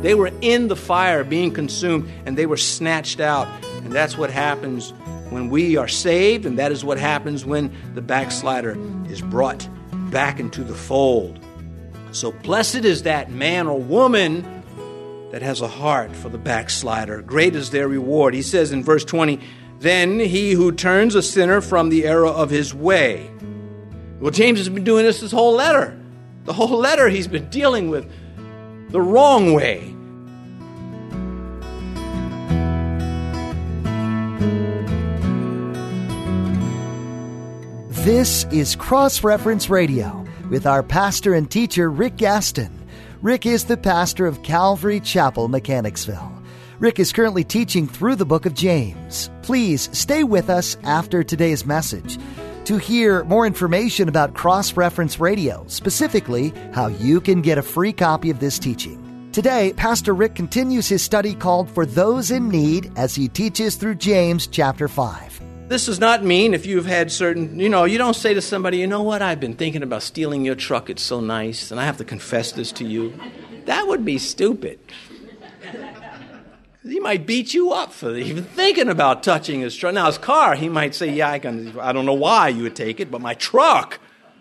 They were in the fire being consumed, and they were snatched out. And that's what happens when we are saved, and that is what happens when the backslider is brought back into the fold. So blessed is that man or woman that has a heart for the backslider. Great is their reward. He says in verse 20, then he who turns a sinner from the error of his way. Well, James has been doing this whole letter. The whole letter he's been dealing with the wrong way. This is Cross Reference Radio with our pastor and teacher, Rick Gaston. Rick is the pastor of Calvary Chapel, Mechanicsville. Rick is currently teaching through the book of James. Please stay with us after today's message to hear more information about Cross Reference Radio, specifically how you can get a free copy of this teaching. Today, Pastor Rick continues his study called For Those in Need as he teaches through James chapter 5. This does not mean if you've had certain, you don't say to somebody, you know what, I've been thinking about stealing your truck, it's so nice, and I have to confess this to you. That would be stupid. He might beat you up for even thinking about touching his truck. Now, his car, he might say, yeah, I don't know why you would take it, but my truck.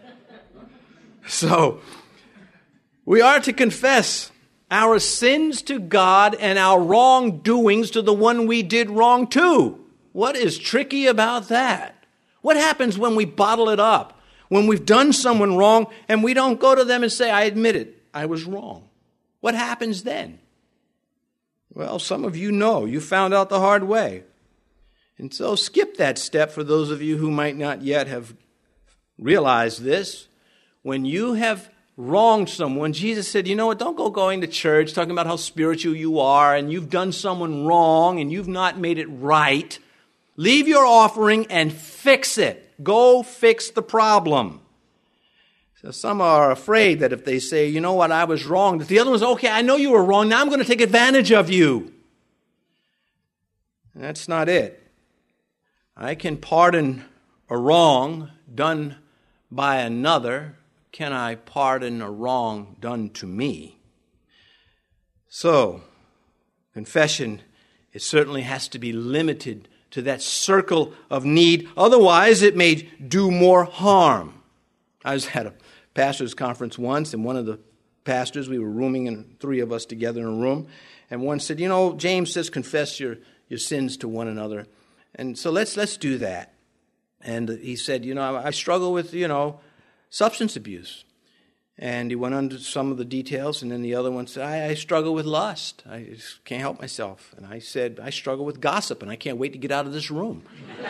So, we are to confess our sins to God and our wrongdoings to the one we did wrong to. What is tricky about that? What happens when we bottle it up? When we've done someone wrong and we don't go to them and say, I admit it, I was wrong. What happens then? Well, some of you know. You found out the hard way. And so skip that step for those of you who might not yet have realized this. When you have wronged someone, Jesus said, you know what, don't go going to church talking about how spiritual you are and you've done someone wrong and you've not made it right. Leave your offering and fix it. Go fix the problem. So some are afraid that if they say, you know what, I was wrong, that the other one's, okay, I know you were wrong, now I'm going to take advantage of you. And that's not it. I can pardon a wrong done by another. Can I pardon a wrong done to me? So, confession, it certainly has to be limited to that circle of need. Otherwise, it may do more harm. I was at a pastor's conference once, and one of the pastors, we were rooming, and three of us together in a room, and one said, James says confess your sins to one another. And so let's do that. And he said, I struggle with, substance abuse. And he went into some of the details, and then the other one said, I struggle with lust. I just can't help myself. And I said, I struggle with gossip, and I can't wait to get out of this room.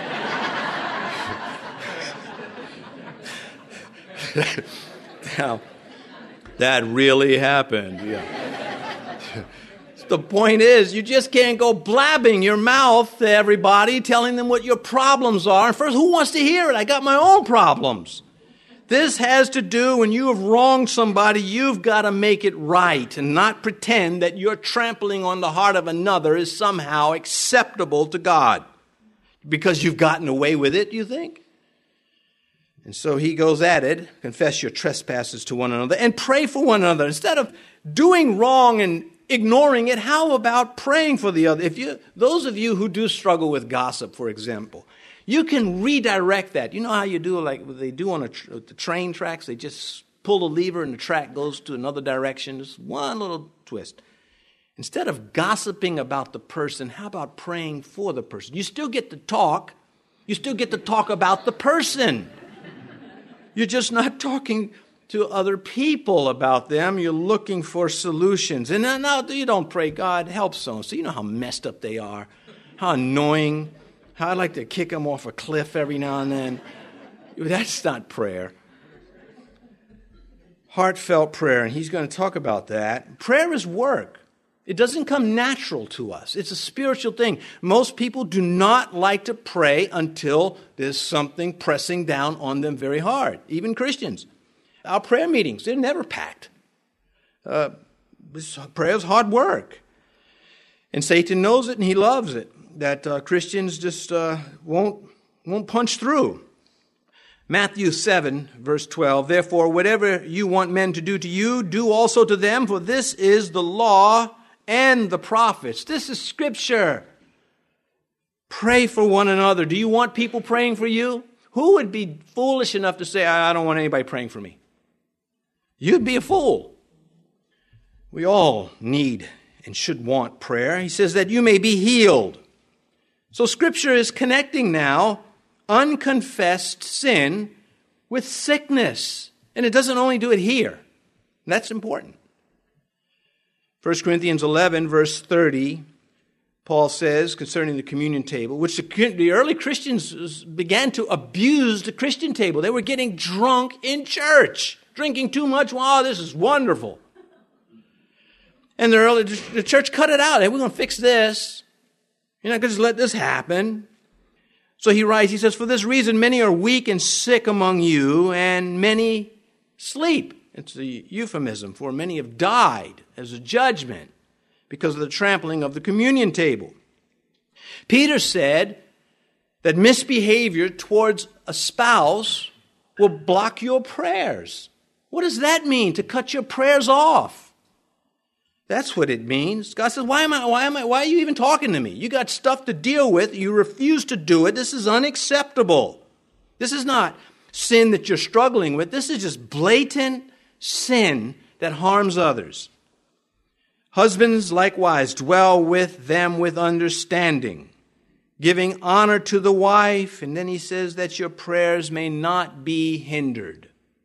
Now, that really happened. Yeah. The point is, you just can't go blabbing your mouth to everybody, telling them what your problems are. And first, who wants to hear it? I got my own problems. This has to do when you have wronged somebody, you've got to make it right and not pretend that your trampling on the heart of another is somehow acceptable to God. Because you've gotten away with it, you think? And so he goes at it, confess your trespasses to one another and pray for one another. Instead of doing wrong and ignoring it, how about praying for the other? Those of you who do struggle with gossip, for example, you can redirect that. You know how you do, like they do on the train tracks? They just pull the lever and the track goes to another direction. Just one little twist. Instead of gossiping about the person, how about praying for the person? You still get to talk. You still get to talk about the person. You're just not talking to other people about them. You're looking for solutions. And now you don't pray, God, help so-and-so. You know how messed up they are, how annoying, how I'd like to kick them off a cliff every now and then. That's not prayer. Heartfelt prayer, and he's going to talk about that. Prayer is work. It doesn't come natural to us. It's a spiritual thing. Most people do not like to pray until there's something pressing down on them very hard, even Christians. Our prayer meetings, they're never packed. Prayer is hard work. And Satan knows it and he loves it, that Christians just won't punch through. Matthew 7, verse 12, therefore, whatever you want men to do to you, do also to them, for this is the law and the prophets. This is Scripture. Pray for one another. Do you want people praying for you? Who would be foolish enough to say, I don't want anybody praying for me? You'd be a fool. We all need and should want prayer. He says that you may be healed. So Scripture is connecting now unconfessed sin with sickness. And it doesn't only do it here. That's important. 1 Corinthians 11, verse 30, Paul says concerning the communion table, which the early Christians began to abuse the Christian table. They were getting drunk in church, drinking too much. Wow, this is wonderful. And the church cut it out. Hey, we're going to fix this. You're not going to just let this happen. So he writes, he says, for this reason, many are weak and sick among you, and many sleep. It's a euphemism for many have died as a judgment because of the trampling of the communion table. Peter said that misbehavior towards a spouse will block your prayers. What does that mean, to cut your prayers off? That's what it means. God says, why are you even talking to me? You got stuff to deal with. You refuse to do it. This is unacceptable. This is not sin that you're struggling with. This is just blatant sin that harms others. Husbands likewise dwell with them with understanding, giving honor to the wife. And then he says that your prayers may not be hindered.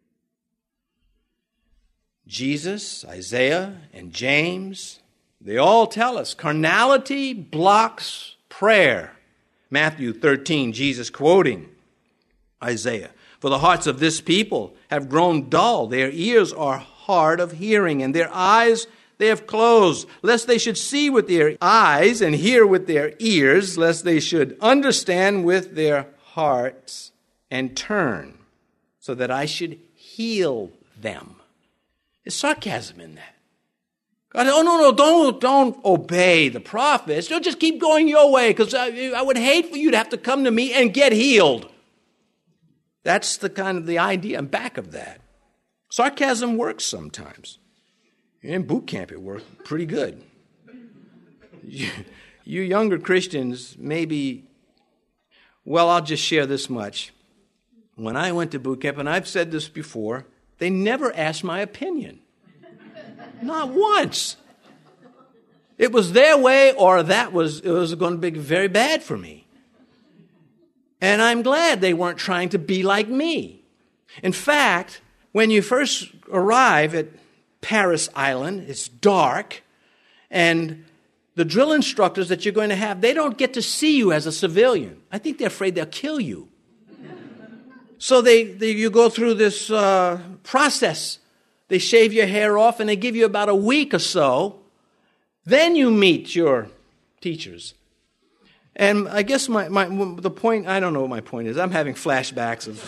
Jesus, Isaiah, and James, they all tell us carnality blocks prayer. Matthew 13, Jesus quoting Isaiah. For the hearts of this people have grown dull. Their ears are hard of hearing, and their eyes they have closed, lest they should see with their eyes and hear with their ears, lest they should understand with their hearts and turn, so that I should heal them. There's sarcasm in that. God, don't obey the prophets. Don't just keep going your way, because I would hate for you to have to come to me and get healed. That's the kind of the idea back of that. Sarcasm works sometimes. In boot camp, it worked pretty good. You younger Christians, maybe, well, I'll just share this much. When I went to boot camp, and I've said this before, they never asked my opinion. Not once. It was their way, or it was going to be very bad for me. And I'm glad they weren't trying to be like me. In fact, when you first arrive at Paris Island, it's dark, and the drill instructors that you're going to have, they don't get to see you as a civilian. I think they're afraid they'll kill you. So you go through this process. They shave your hair off, and they give you about a week or so. Then you meet your teachers. And I guess the point, I don't know what my point is. I'm having flashbacks of,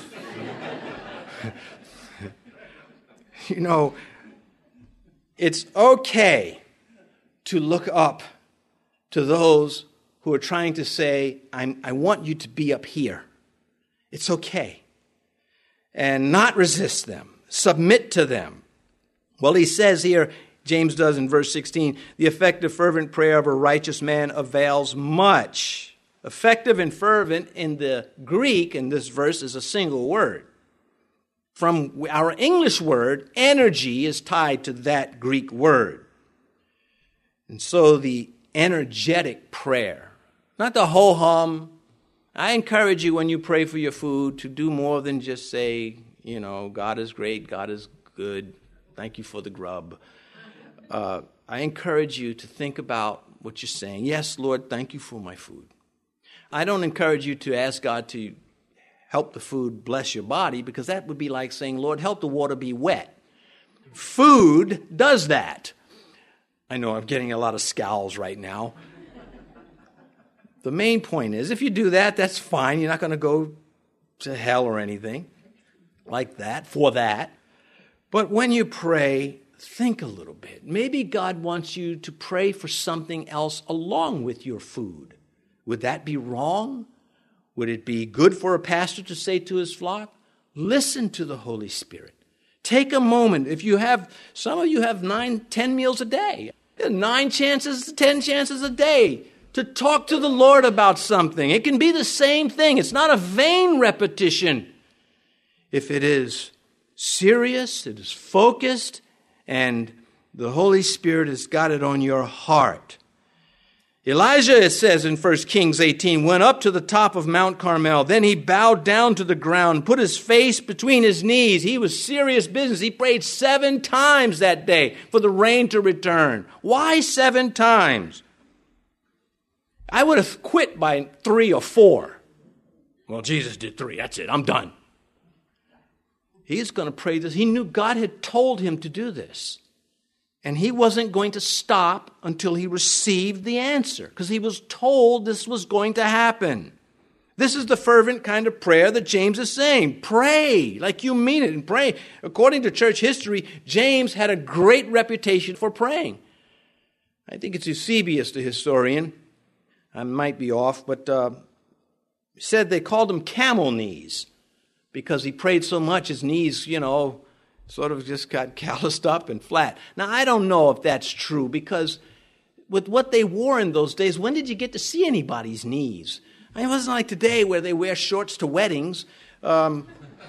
it's okay to look up to those who are trying to say, I want you to be up here. It's okay. And not resist them. Submit to them. Well, he says here, James does in verse 16, the effective fervent prayer of a righteous man avails much. Effective and fervent in the Greek in this verse is a single word. From our English word, energy is tied to that Greek word. And so the energetic prayer, not the ho-hum. I encourage you when you pray for your food to do more than just say, God is great, God is good, thank you for the grub. I encourage you to think about what you're saying. Yes, Lord, thank you for my food. I don't encourage you to ask God to help the food bless your body, because that would be like saying, Lord, help the water be wet. Food does that. I know I'm getting a lot of scowls right now. The main point is, if you do that, that's fine. You're not going to go to hell or anything like that for that. But when you pray, think a little bit. Maybe God wants you to pray for something else along with your food. Would that be wrong? Would it be good for a pastor to say to his flock, listen to the Holy Spirit. Take a moment. Some of you have 9, 10 meals a day. There are 9 chances, 10 chances a day to talk to the Lord about something. It can be the same thing. It's not a vain repetition. If it is serious, it is focused, and the Holy Spirit has got it on your heart. Elijah, it says in 1 Kings 18, went up to the top of Mount Carmel. Then he bowed down to the ground, put his face between his knees. He was serious business. He prayed 7 times that day for the rain to return. Why 7 times? I would have quit by 3 or 4. Well, Jesus did 3. That's it. I'm done. He's going to pray this. He knew God had told him to do this. And he wasn't going to stop until he received the answer, because he was told this was going to happen. This is the fervent kind of prayer that James is saying. Pray like you mean it, and pray. According to church history, James had a great reputation for praying. I think it's Eusebius, the historian. I might be off, but said they called him camel knees because he prayed so much his knees, sort of just got calloused up and flat. Now, I don't know if that's true, because with what they wore in those days, when did you get to see anybody's knees? I mean, it wasn't like today where they wear shorts to weddings. All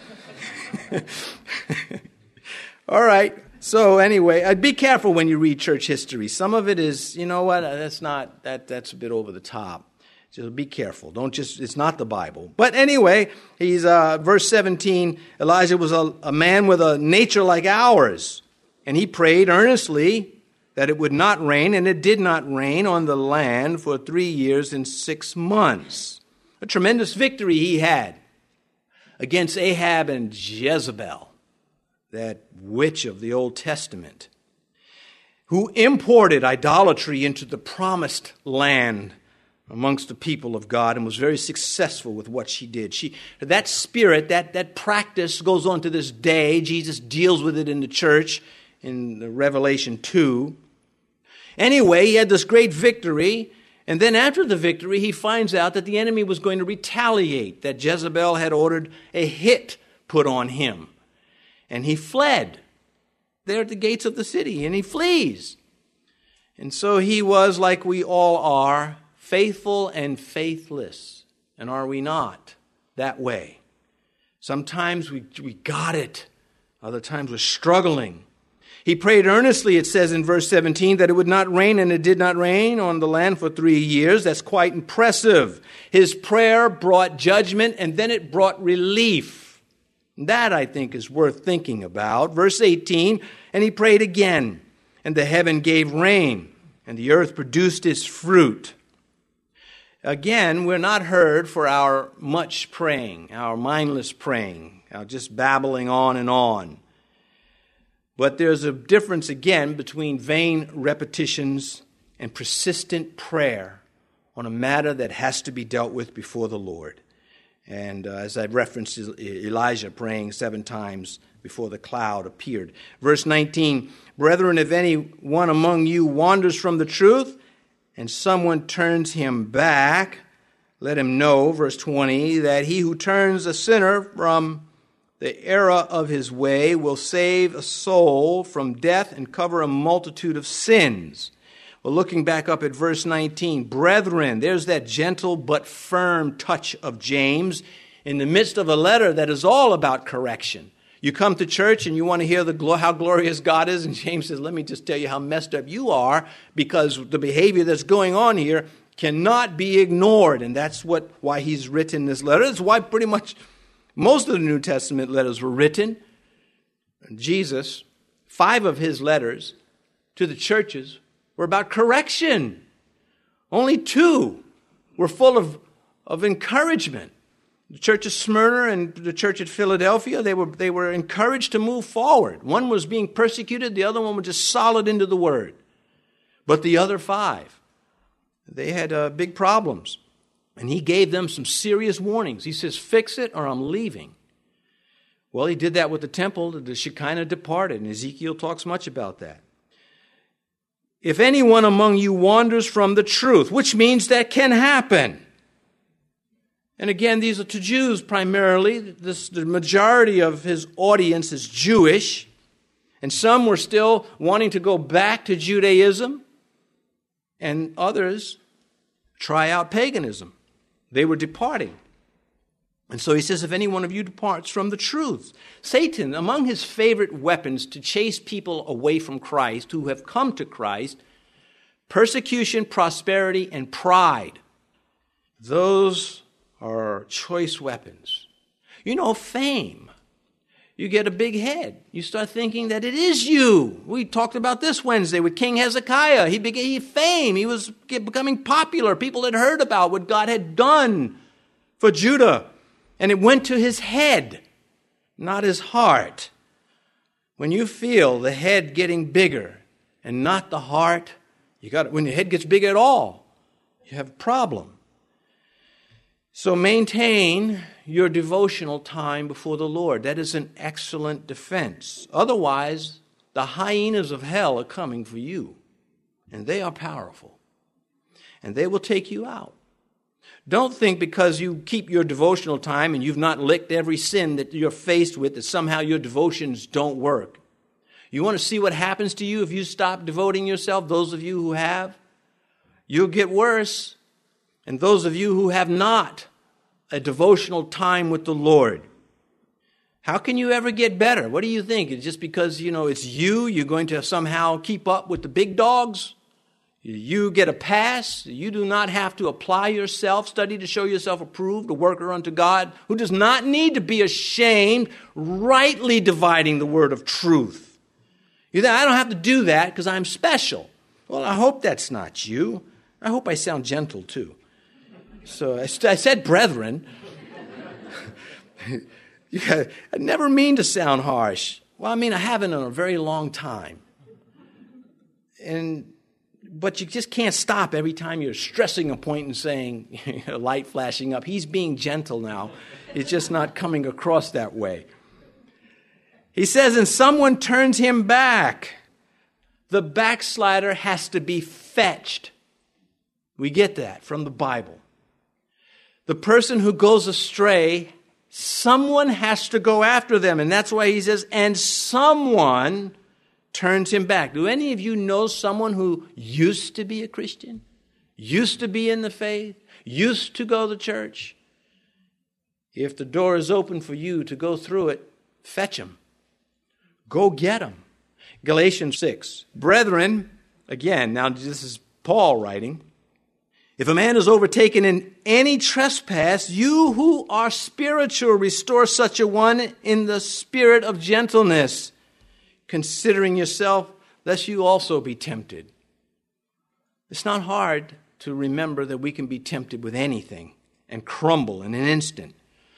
right. So anyway, be careful when you read church history. Some of it is, that's a bit over the top. So be careful. It's not the Bible. But anyway, he's, verse 17, Elijah was a man with a nature like ours. And he prayed earnestly that it would not rain, and it did not rain on the land for 3 years and 6 months. A tremendous victory he had against Ahab and Jezebel, that witch of the Old Testament, who imported idolatry into the promised land amongst the people of God, and was very successful with what she did. That spirit, that practice goes on to this day. Jesus deals with it in the church in Revelation 2. Anyway, he had this great victory, and then after the victory, he finds out that the enemy was going to retaliate, that Jezebel had ordered a hit put on him. And he fled there at the gates of the city, and he flees. And so he was, like we all are, faithful and faithless. And are we not that way? Sometimes we got it. Other times we're struggling. He prayed earnestly, it says in verse 17, that it would not rain, and it did not rain on the land for 3 years. That's quite impressive. His prayer brought judgment, and then it brought relief. That, I think, is worth thinking about. Verse 18, and he prayed again, and the heaven gave rain, and the earth produced its fruit. Again, we're not heard for our much praying, our mindless praying, our just babbling on and on. But there's a difference, again, between vain repetitions and persistent prayer on a matter that has to be dealt with before the Lord. And as I referenced, Elijah praying 7 times before the cloud appeared. Verse 19, brethren, if any one among you wanders from the truth, and someone turns him back, let him know, verse 20, that he who turns a sinner from the error of his way will save a soul from death and cover a multitude of sins. Well, looking back up at verse 19, brethren, there's that gentle but firm touch of James in the midst of a letter that is all about correction. You come to church and you want to hear how glorious God is, and James says, let me just tell you how messed up you are, because the behavior that's going on here cannot be ignored. And that's why he's written this letter. That's why pretty much most of the New Testament letters were written. Jesus, 5 of his letters to the churches were about correction. Only 2 were full of encouragement. The church of Smyrna and the church at Philadelphia, they were encouraged to move forward. One was being persecuted, the other one was just solid into the word. But the other 5, they had big problems. And he gave them some serious warnings. He says, fix it or I'm leaving. Well, he did that with the temple. The Shekinah departed, and Ezekiel talks much about that. If anyone among you wanders from the truth, which means that can happen. And again, these are to Jews primarily. The majority of his audience is Jewish. And some were still wanting to go back to Judaism. And others try out paganism. They were departing. And so he says, if any one of you departs from the truth. Satan, among his favorite weapons to chase people away from Christ, who have come to Christ, persecution, prosperity, and pride. Those are choice weapons. You know, fame. You get a big head. You start thinking that it is you. We talked about this Wednesday with King Hezekiah. He began fame. He was becoming popular. People had heard about what God had done for Judah. And it went to his head, not his heart. When you feel the head getting bigger and not the heart, when your head gets big at all, you have a problem. So maintain your devotional time before the Lord. That is an excellent defense. Otherwise, the hyenas of hell are coming for you. And they are powerful. And they will take you out. Don't think because you keep your devotional time and you've not licked every sin that you're faced with that somehow your devotions don't work. You want to see what happens to you if you stop devoting yourself? Those of you who have, you'll get worse. And those of you who have not a devotional time with the Lord, how can you ever get better? What do you think? It's just because, it's you're going to somehow keep up with the big dogs? You get a pass. You do not have to apply yourself, study to show yourself approved, a worker unto God, who does not need to be ashamed, rightly dividing the word of truth. You think, I don't have to do that because I'm special. Well, I hope that's not you. I hope I sound gentle too. So I said brethren. I never mean to sound harsh. Well, I haven't in a very long time. But you just can't stop every time you're stressing a point and saying, a light flashing up. He's being gentle now. It's just not coming across that way. He says, and someone turns him back. The backslider has to be fetched. We get that from the Bible. The person who goes astray, someone has to go after them. And that's why he says, and someone turns him back. Do any of you know someone who used to be a Christian? Used to be in the faith? Used to go to church? If the door is open for you to go through it, fetch him. Go get him. Galatians 6. Brethren, again, now this is Paul writing. If a man is overtaken in any trespass, you who are spiritual, restore such a one in the spirit of gentleness, considering yourself, lest you also be tempted. It's not hard to remember that we can be tempted with anything and crumble in an instant.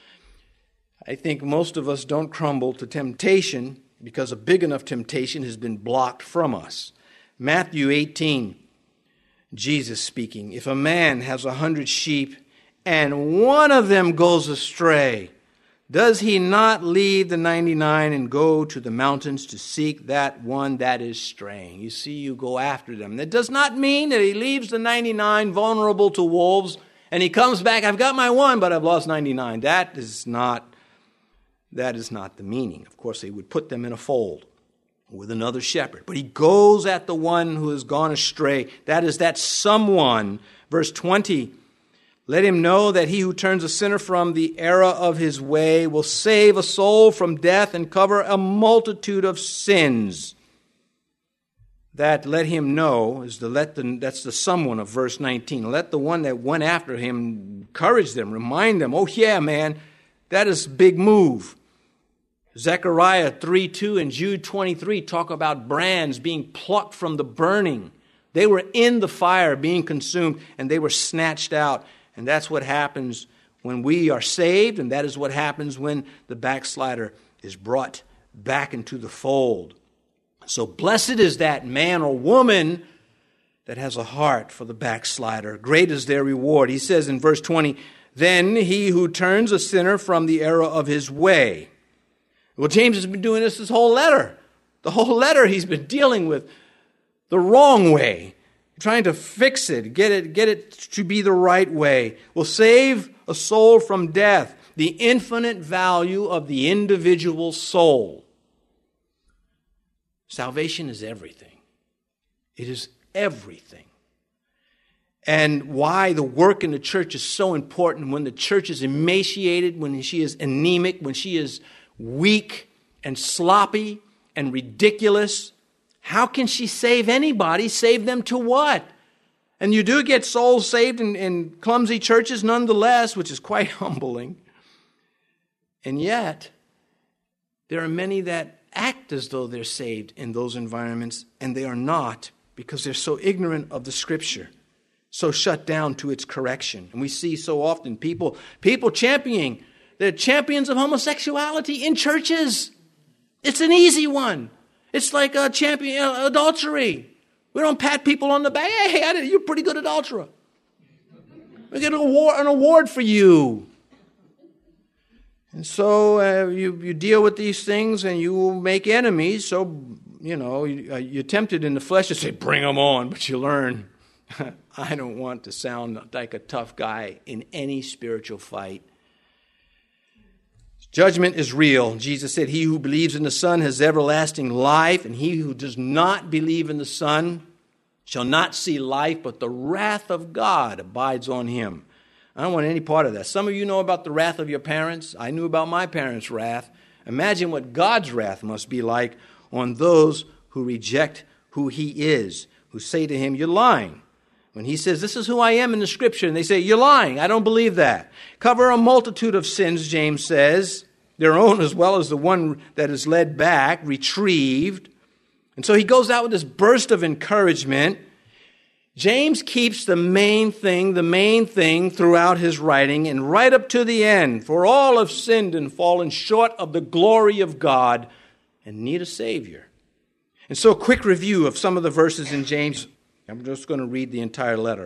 I think most of us don't crumble to temptation because a big enough temptation has been blocked from us. Matthew 18, Jesus speaking, if a man has 100 sheep and one of them goes astray, does he not leave the 99 and go to the mountains to seek that one that is straying? You see, you go after them. That does not mean that he leaves the 99 vulnerable to wolves and he comes back, I've got my one, but I've lost 99. That is not the meaning. Of course, he would put them in a fold with another shepherd. But he goes at the one who has gone astray. That is that someone. Verse 20, let him know that he who turns a sinner from the error of his way will save a soul from death and cover a multitude of sins. That let him know is that's the someone of verse 19. Let the one that went after him encourage them, remind them, oh yeah, man, that is a big move. Zechariah 3:2 and Jude 23 talk about brands being plucked from the burning. They were in the fire being consumed and they were snatched out. And that's what happens when we are saved, and that is what happens when the backslider is brought back into the fold. So blessed is that man or woman that has a heart for the backslider. Great is their reward. He says in verse 20, then he who turns a sinner from the error of his way. Well, James has been doing this whole letter. The whole letter he's been dealing with the wrong way, trying to fix it, get it to be the right way. Will save a soul from death, the infinite value of the individual soul. Salvation is everything. It is everything. and why the work in the church is so important. When the church is emaciated, when she is anemic, when she is weak and sloppy and ridiculous, how can she save anybody? Save them to what? And you do get souls saved in clumsy churches nonetheless, which is quite humbling. And yet, there are many that act as though they're saved in those environments, and they are not, because they're so ignorant of the Scripture, so shut down to its correction. And we see so often people championing, they're champions of homosexuality in churches. It's an easy one. It's like a champion adultery. We don't pat people on the back. Hey, you're a pretty good adulterer. We get an award for you. And so you deal with these things and you will make enemies. So, you're tempted in the flesh to say, bring them on. But you learn, I don't want to sound like a tough guy in any spiritual fight. Judgment is real. Jesus said, he who believes in the Son has everlasting life, and he who does not believe in the Son shall not see life, but the wrath of God abides on him. I don't want any part of that. Some of you know about the wrath of your parents. I knew about my parents' wrath. Imagine what God's wrath must be like on those who reject who he is, who say to him, you're lying. When he says, this is who I am in the Scripture, and they say, you're lying, I don't believe that. Cover a multitude of sins, James says, their own as well as the one that is led back, retrieved. And so he goes out with this burst of encouragement. James keeps the main thing throughout his writing, and right up to the end, for all have sinned and fallen short of the glory of God and need a Savior. And so a quick review of some of the verses in James. I'm just going to read the entire letter.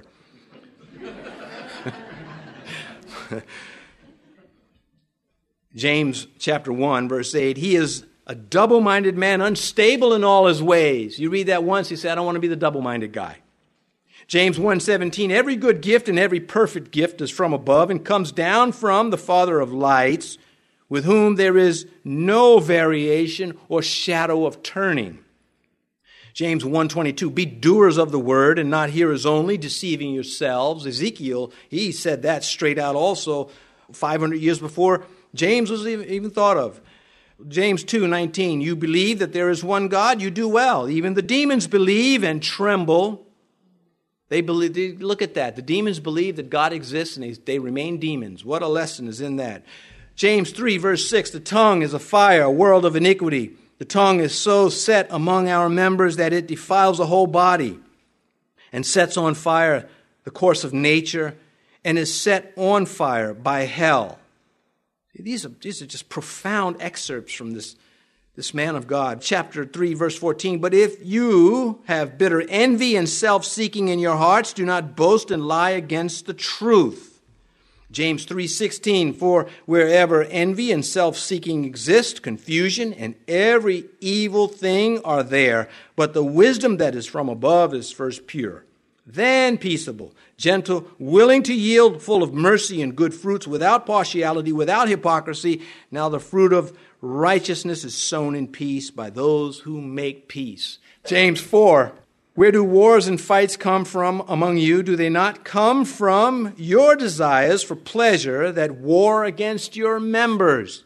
James chapter 1, verse 8, he is a double-minded man, unstable in all his ways. You read that once, you say, I don't want to be the double-minded guy. James 1:17, every good gift and every perfect gift is from above and comes down from the Father of lights, with whom there is no variation or shadow of turning. James 1:22, be doers of the word and not hearers only, deceiving yourselves. Ezekiel, he said that straight out also 500 years before James was even thought of. James 2:19, you believe that there is one God, you do well. Even the demons believe and tremble. They believe. Look at that. The demons believe that God exists and they remain demons. What a lesson is in that. James 3, verse 6, the tongue is a fire, a world of iniquity. The tongue is so set among our members that it defiles the whole body and sets on fire the course of nature and is set on fire by hell. These are just profound excerpts from this man of God. Chapter 3, verse 14, but if you have bitter envy and self-seeking in your hearts, do not boast and lie against the truth. James 3:16, for wherever envy and self-seeking exist, confusion and every evil thing are there. But the wisdom that is from above is first pure, then peaceable, gentle, willing to yield, full of mercy and good fruits, without partiality, without hypocrisy. Now the fruit of righteousness is sown in peace by those who make peace. James 4, where do wars and fights come from among you? Do they not come from your desires for pleasure that war against your members?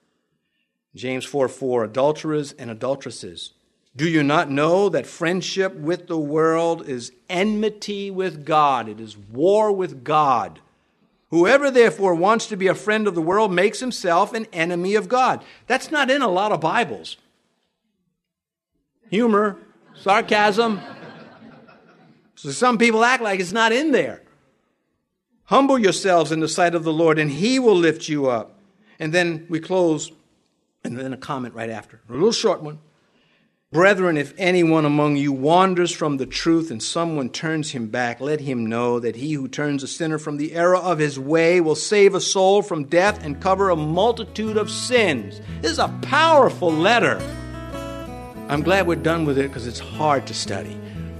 James 4:4, adulterers and adulteresses, do you not know that friendship with the world is enmity with God? It is war with God. Whoever therefore wants to be a friend of the world makes himself an enemy of God. That's not in a lot of Bibles. Humor, sarcasm. So some people act like it's not in there. Humble yourselves in the sight of the Lord, and he will lift you up. And then we close, and then a comment right after. A little short one. Brethren, if anyone among you wanders from the truth and someone turns him back, let him know that he who turns a sinner from the error of his way will save a soul from death and cover a multitude of sins. This is a powerful letter. I'm glad we're done with it because it's hard to study.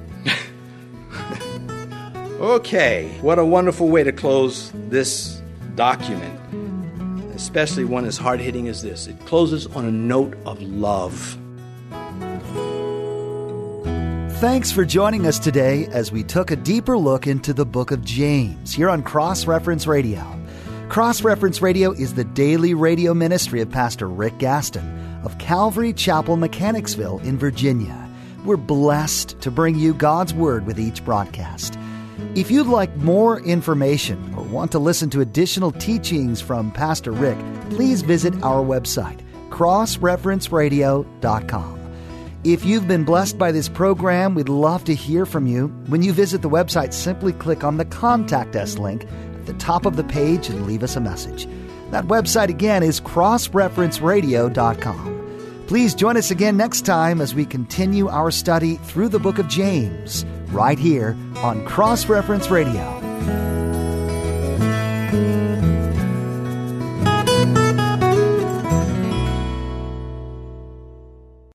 Okay, what a wonderful way to close this document, especially one as hard-hitting as this. It closes on a note of love. Thanks for joining us today as we took a deeper look into the book of James here on Cross Reference Radio. Cross Reference Radio is the daily radio ministry of Pastor Rick Gaston of Calvary Chapel, Mechanicsville in Virginia. We're blessed to bring you God's Word with each broadcast. If you'd like more information or want to listen to additional teachings from Pastor Rick, please visit our website, crossreferenceradio.com. If you've been blessed by this program, we'd love to hear from you. When you visit the website, simply click on the Contact Us link at the top of the page and leave us a message. That website again is crossreferenceradio.com. Please join us again next time as we continue our study through the book of James, right here on Cross Reference Radio.